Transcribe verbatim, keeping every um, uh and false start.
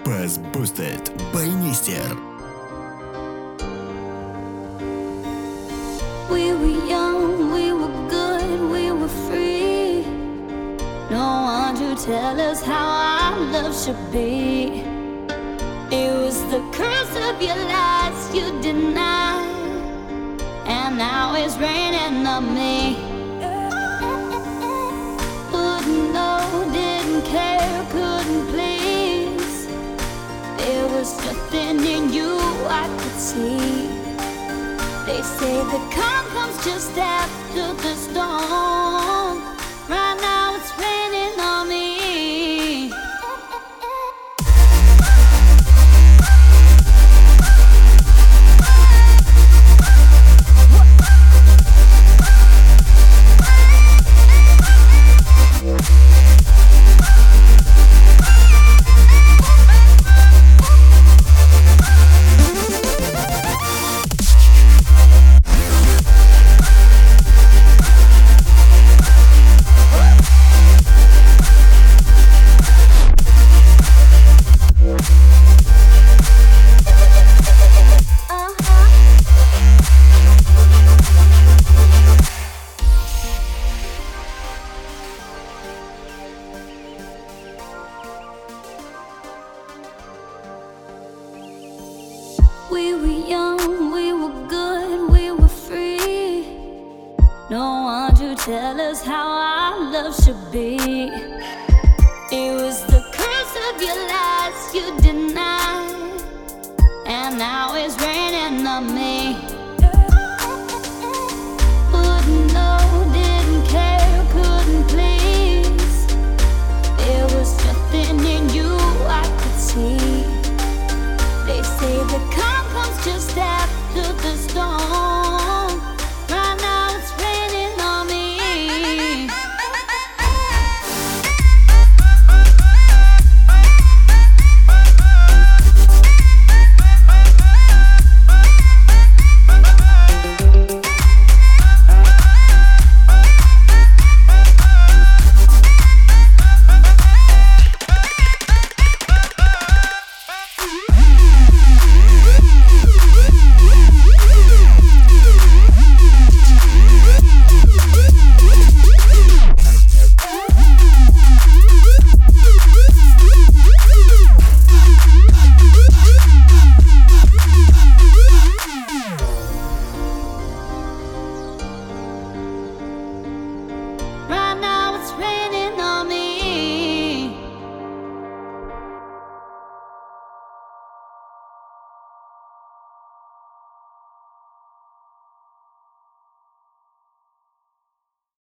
Bass Boosted by Nister. We were young, we were good, we were free. No one to tell us how our love should be. It was the curse of your lies you denied, and now it's raining on me. Wouldn't know, didn't care, couldn't please. There was nothing in you I could see. They say the calm comes just after the storm. Right now it's raining on me. We were young, we were good, we were free. No one to tell us how our love should be.